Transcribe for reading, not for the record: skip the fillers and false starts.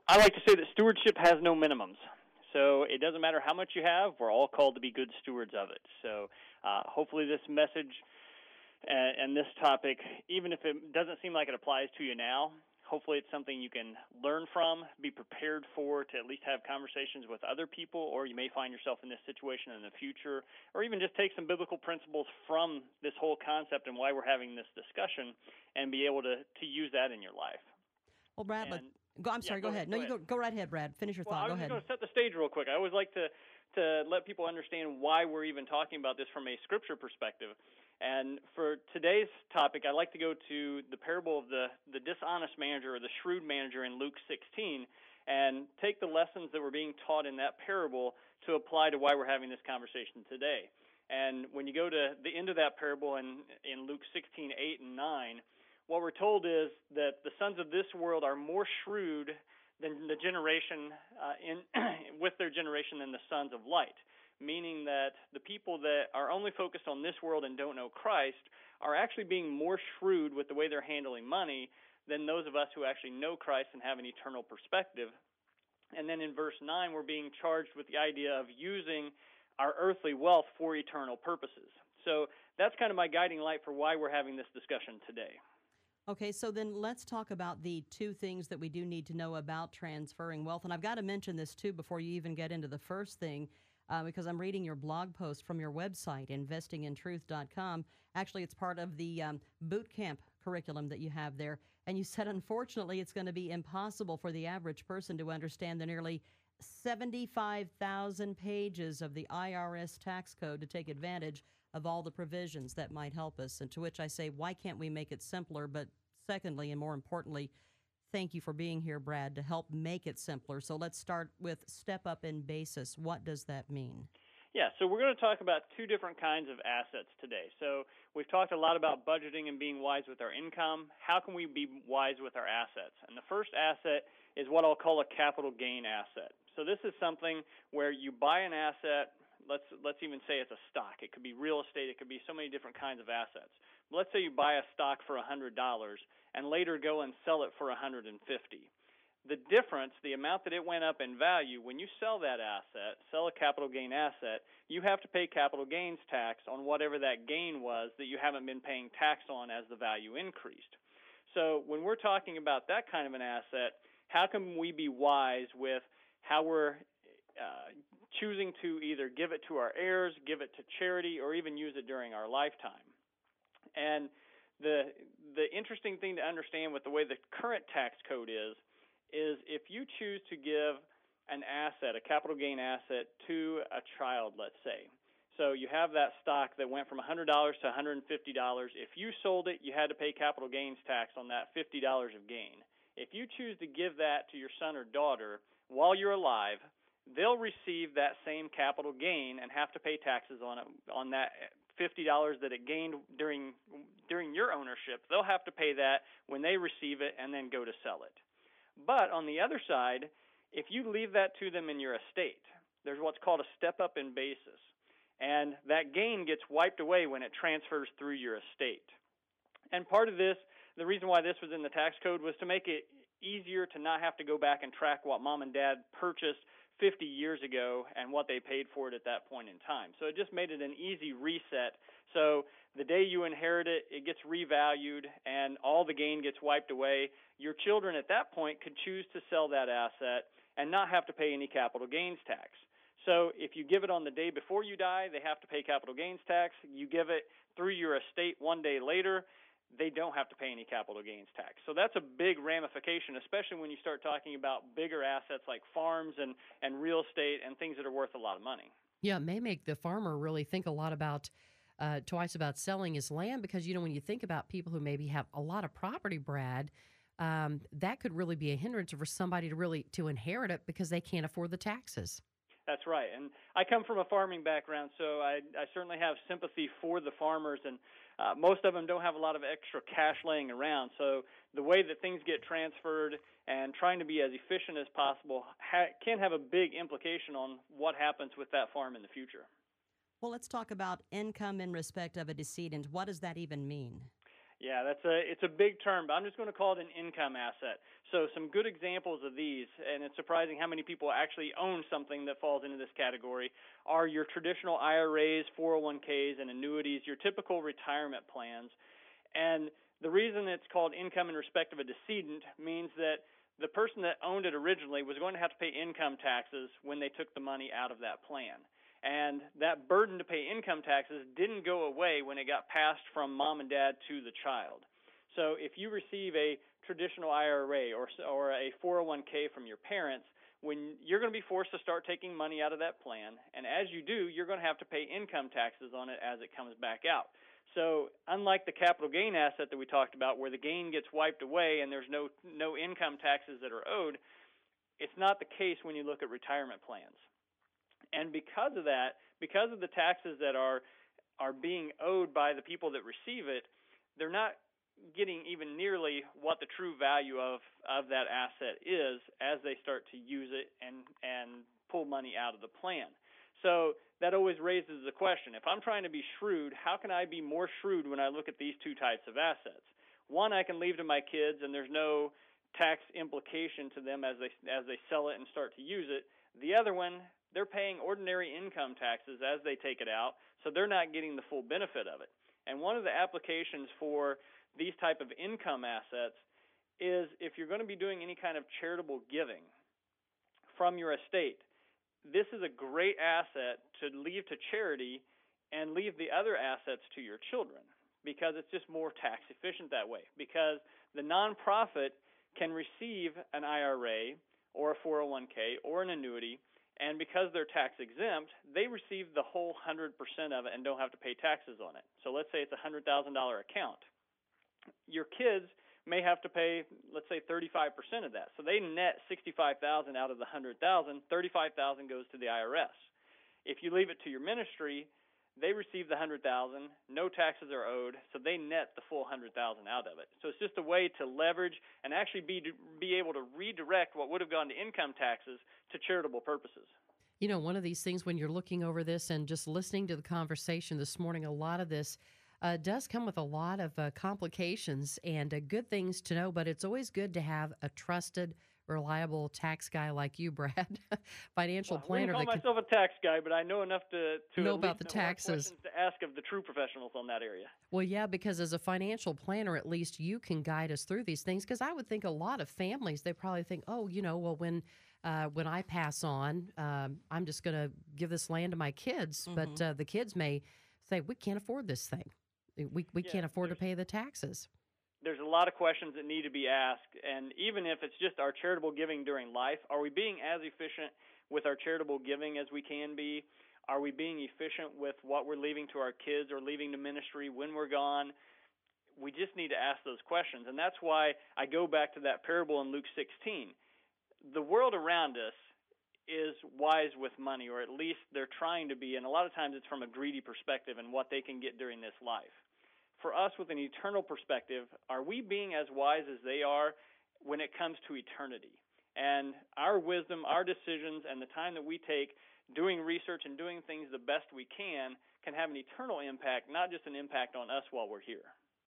I like to say that stewardship has no minimums. So it doesn't matter how much you have, we're all called to be good stewards of it. So hopefully this message and this topic, even if it doesn't seem like it applies to you now, hopefully it's something you can learn from, be prepared for, to at least have conversations with other people, or you may find yourself in this situation in the future, or even just take some biblical principles from this whole concept and why we're having this discussion and be able to use that in your life. Well, Brad, And I'm sorry, go ahead. No, you go right ahead, Brad. Finish your Well, thought. I Go was just ahead. going to set the stage real quick. I always like to let people understand why we're even talking about this from a scripture perspective. And for today's topic, I'd like to go to the parable of the dishonest manager or the shrewd manager in Luke 16 and take the lessons that were being taught in that parable to apply to why we're having this conversation today. And when you go to the end of that parable in Luke 16:8 and 9, what we're told is that the sons of this world are more shrewd than the generation with their generation than the sons of light, meaning that the people that are only focused on this world and don't know Christ are actually being more shrewd with the way they're handling money than those of us who actually know Christ and have an eternal perspective. And then in verse 9, we're being charged with the idea of using our earthly wealth for eternal purposes. So that's kind of my guiding light for why we're having this discussion today. Okay, so then let's talk about the two things that we do need to know about transferring wealth. And I've got to mention this too before you even get into the first thing, because I'm reading your blog post from your website, investingintruth.com. Actually, it's part of the boot camp curriculum that you have there. And you said, unfortunately, it's going to be impossible for the average person to understand the nearly 75,000 pages of the IRS tax code to take advantage of all the provisions that might help us. And to which I say, why can't we make it simpler? But secondly, and more importantly, thank you for being here, Brad, to help make it simpler. So let's start with step up in basis. What does that mean? Yeah, so we're going to talk about two different kinds of assets today. So we've talked a lot about budgeting and being wise with our income. How can we be wise with our assets? And the first asset is what I'll call a capital gain asset. So this is something where you buy an asset. Let's even say it's a stock. It could be real estate. It could be so many different kinds of assets. Let's say you buy a stock for $100 and later go and sell it for $150. The difference, the amount that it went up in value, when you sell that asset, sell a capital gain asset, you have to pay capital gains tax on whatever that gain was that you haven't been paying tax on as the value increased. So when we're talking about that kind of an asset, how can we be wise with how we're choosing to either give it to our heirs, give it to charity, or even use it during our lifetime? And the interesting thing to understand with the way the current tax code is if you choose to give an asset, a capital gain asset, to a child, let's say. So you have that stock that went from $100 to $150. If you sold it, you had to pay capital gains tax on that $50 of gain. If you choose to give that to your son or daughter while you're alive, they'll receive that same capital gain and have to pay taxes on it, on that $50 that it gained during your ownership. They'll have to pay that when they receive it and then go to sell it. But on the other side, if you leave that to them in your estate, there's what's called a step up in basis. And that gain gets wiped away when it transfers through your estate. And part of this, the reason why this was in the tax code was to make it easier to not have to go back and track what mom and dad purchased 50 years ago and what they paid for it at that point in time. So it just made it an easy reset. So the day you inherit it, it gets revalued and all the gain gets wiped away. Your children at that point could choose to sell that asset and not have to pay any capital gains tax. So if you give it on the day before you die, they have to pay capital gains tax. You give it through your estate one day later, they don't have to pay any capital gains tax. So that's a big ramification, especially when you start talking about bigger assets like farms and real estate and things that are worth a lot of money. Yeah, it may make the farmer really think a lot about twice about selling his land because, when you think about people who maybe have a lot of property, Brad, that could really be a hindrance for somebody to inherit it because they can't afford the taxes. That's right. And I come from a farming background, so I certainly have sympathy for the farmers, and most of them don't have a lot of extra cash laying around. So the way that things get transferred and trying to be as efficient as possible can have a big implication on what happens with that farm in the future. Well, let's talk about income in respect of a decedent. What does that even mean? Yeah, it's a big term, but I'm just going to call it an income asset. So some good examples of these, and it's surprising how many people actually own something that falls into this category, are your traditional IRAs, 401ks, and annuities, your typical retirement plans. And the reason it's called income in respect of a decedent means that the person that owned it originally was going to have to pay income taxes when they took the money out of that plan. And that burden to pay income taxes didn't go away when it got passed from mom and dad to the child. So if you receive a traditional IRA or a 401k from your parents, when you're going to be forced to start taking money out of that plan, and as you do, you're going to have to pay income taxes on it as it comes back out. So unlike the capital gain asset that we talked about, where the gain gets wiped away and there's no income taxes that are owed, it's not the case when you look at retirement plans. And because of that, because of the taxes that are being owed by the people that receive it, they're not getting even nearly what the true value of that asset is as they start to use it and pull money out of the plan. So that always raises the question, if I'm trying to be shrewd, how can I be more shrewd when I look at these two types of assets? One, I can leave to my kids and there's no tax implication to them as they sell it and start to use it. The other one, they're paying ordinary income taxes as they take it out, so they're not getting the full benefit of it. And one of the applications for these type of income assets is if you're going to be doing any kind of charitable giving from your estate, this is a great asset to leave to charity and leave the other assets to your children, because it's just more tax efficient that way. Because the nonprofit can receive an IRA or a 401k or an annuity, and because they're tax exempt, they receive the whole 100% of it and don't have to pay taxes on it. So let's say it's a $100,000 account. Your kids may have to pay, let's say, 35% of that. So they net $65,000 out of the $100,000. $35,000 goes to the IRS. If you leave it to your ministry, they receive the $100,000. No taxes are owed, so they net the full $100,000 out of it. So it's just a way to leverage and actually be able to redirect what would have gone to income taxes to charitable purposes. You know, one of these things when you're looking over this and just listening to the conversation this morning, a lot of this does come with a lot of complications and good things to know, but it's always good to have a trusted, reliable tax guy like you, Brad, financial planner. I wouldn't call myself a tax guy, but I know enough to know about the taxes. Questions to ask of the true professionals on that area. Well, yeah, because as a financial planner, at least you can guide us through these things. Because I would think a lot of families, they probably think, oh, you know, well, when I pass on, I'm just going to give this land to my kids. Mm-hmm. But the kids may say, we can't afford this thing. We can't afford to pay the taxes. There's a lot of questions that need to be asked, and even if it's just our charitable giving during life, are we being as efficient with our charitable giving as we can be? Are we being efficient with what we're leaving to our kids or leaving to ministry when we're gone? We just need to ask those questions, and that's why I go back to that parable in Luke 16. The world around us is wise with money, or at least they're trying to be, and a lot of times it's from a greedy perspective and what they can get during this life. For us, with an eternal perspective, are we being as wise as they are when it comes to eternity? And our wisdom, our decisions, and the time that we take doing research and doing things the best we can have an eternal impact, not just an impact on us while we're here.